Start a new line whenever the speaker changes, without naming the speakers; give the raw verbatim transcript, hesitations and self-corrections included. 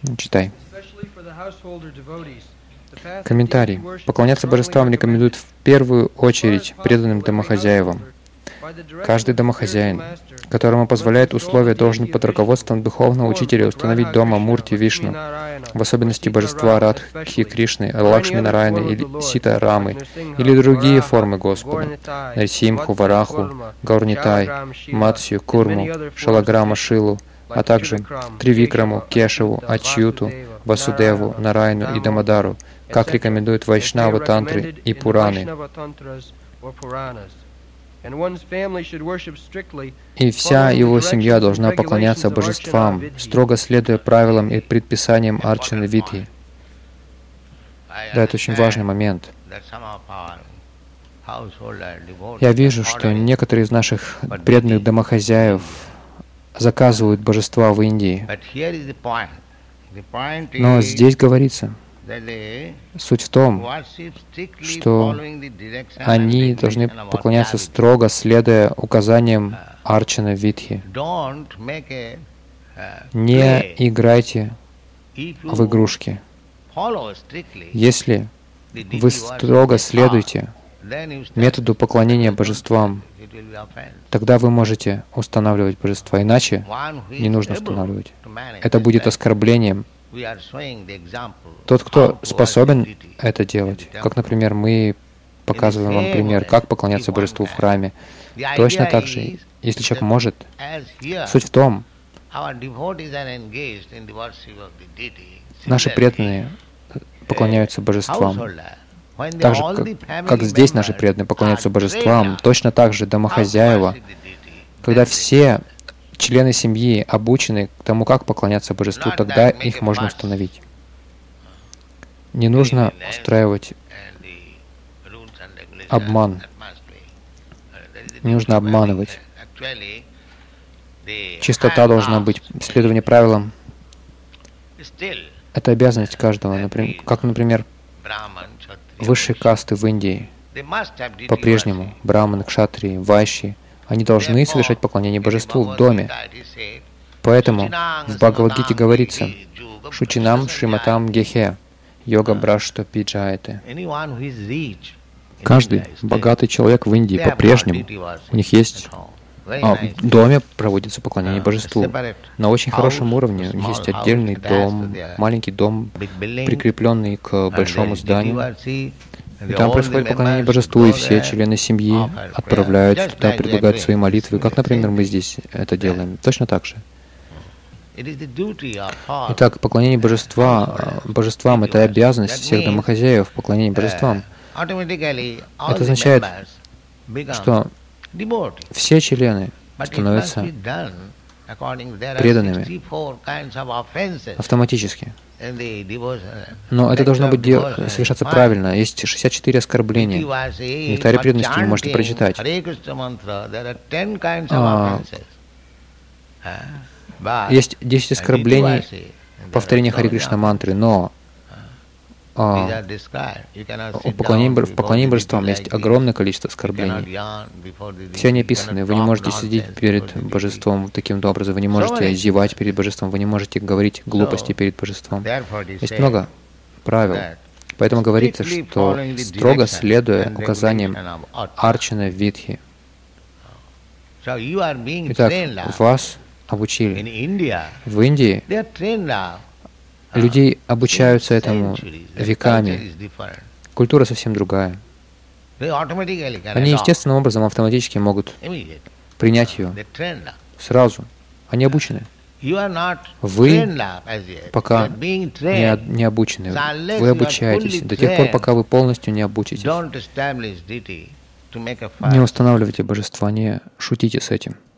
Читай. Комментарий. Поклоняться божествам рекомендуют в первую очередь преданным домохозяевам. Каждый домохозяин, которому позволяет условия, должен под руководством духовного учителя установить дома Мурти Вишну, в особенности божества Радхи Кришны, Лакшми Нараяны или Сита Рамы, или другие формы Господа, Нарисимху, Вараху, Гаурнитай, Матсью, Курму, Шалаграма, Шилу, а также Тривикраму, Кешеву, Ачьюту, Васудеву, Нарайну и Дамадару, как рекомендуют Вайшнава Тантры и Пураны. И вся его семья должна поклоняться божествам, строго следуя правилам и предписаниям Арчаны Видхи. Да, это очень важный момент. Я вижу, что некоторые из наших преданных домохозяев заказывают божества в Индии. Но здесь говорится, суть в том, что они должны поклоняться строго, следуя указаниям Арчана Видхи. Не играйте в игрушки. Если вы строго следуете методу поклонения божествам, тогда вы можете устанавливать божества, иначе не нужно устанавливать. Это будет оскорблением. Тот, кто способен это делать, как, например, мы показываем вам пример, как поклоняться божеству в храме, точно так же, если человек может, суть в том, наши преданные поклоняются божествам. Так же, как, как здесь наши преданные поклоняются божествам, точно так же домохозяева, когда все члены семьи обучены к тому, как поклоняться божеству, тогда их можно установить. Не нужно устраивать обман. Не нужно обманывать. Чистота должна быть, следование правилам. Это обязанность каждого, например, как, например, высшие касты в Индии. По-прежнему браманы, кшатрии, вайши, они должны совершать поклонение божеству в доме. Поэтому в Бхагавад-гите говорится «Шучинам Шриматам Гехе, йога брашту пиджаете». Каждый богатый человек в Индии по-прежнему, у них есть, а, в доме проводится поклонение божеству. На очень хорошем уровне у них есть отдельный дом, маленький дом, прикрепленный к большому зданию. И там происходит поклонение божеству, и все члены семьи отправляют туда, предлагают свои молитвы, как, например, мы здесь это делаем. Точно так же. Итак, поклонение божества, божествам — это обязанность всех домохозяев, поклонение божествам. Это означает, что все члены становятся преданными автоматически. Но это должно быть дел... совершаться правильно. Есть шестьдесят четыре оскорбления. В нектаре преданности вы можете прочитать. А, есть десять оскорблений повторения Хари Кришна мантры, но а, у поклонения, в поклонении божествам есть огромное количество оскорблений. Все они описаны. Вы не можете сидеть перед божеством таким образом, вы не можете зевать перед божеством, вы не можете говорить глупости перед божеством. Есть много правил. Поэтому говорится, что строго следуя указаниям Арчана Видхи. Итак, вас обучили. В Индии людей обучаются этому веками. Культура совсем другая. Они естественным образом автоматически могут принять ее сразу. Они обучены. Вы пока не, не обучены. Вы обучаетесь до тех пор, пока вы полностью не обучитесь. Не устанавливайте божества, не шутите с этим.